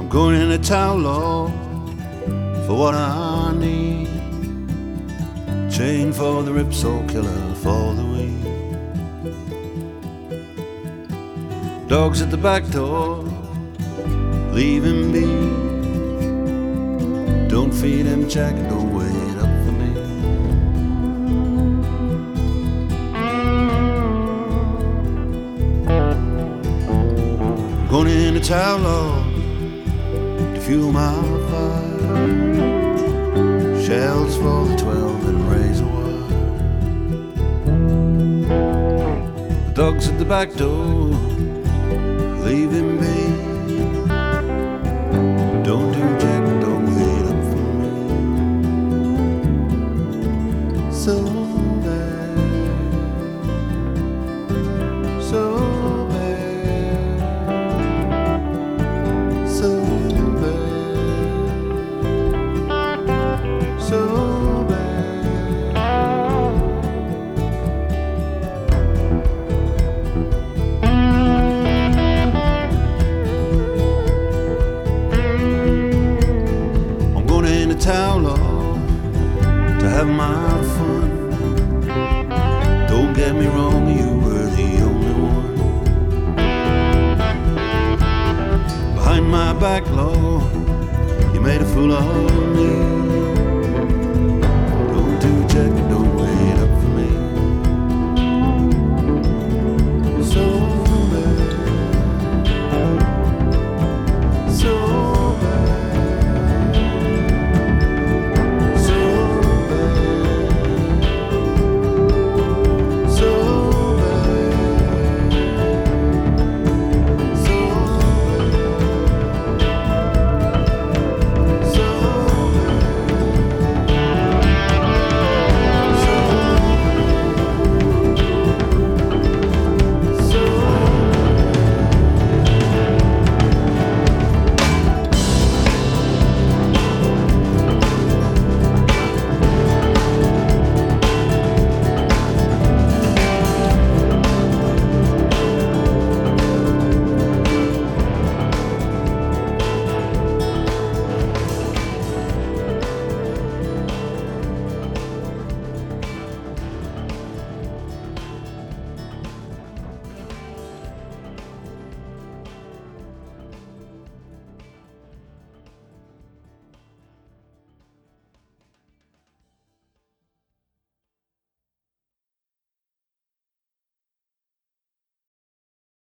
Going in a town law for what I need. Chain for the ripsaw killer for the weed. Dogs at the back door, leave him be. Don't feed him Jack, don't wait up for me. Going in a town law to fuel my fire. Shells for the 12 and razor wire. The dogs at the back door, leave him be. Don't do Jack, don't wait up for me. So bad, so bad, so bad, so town law to have my fun. Don't get me wrong, you were the only one. Behind my back, Lord, you made a fool of me.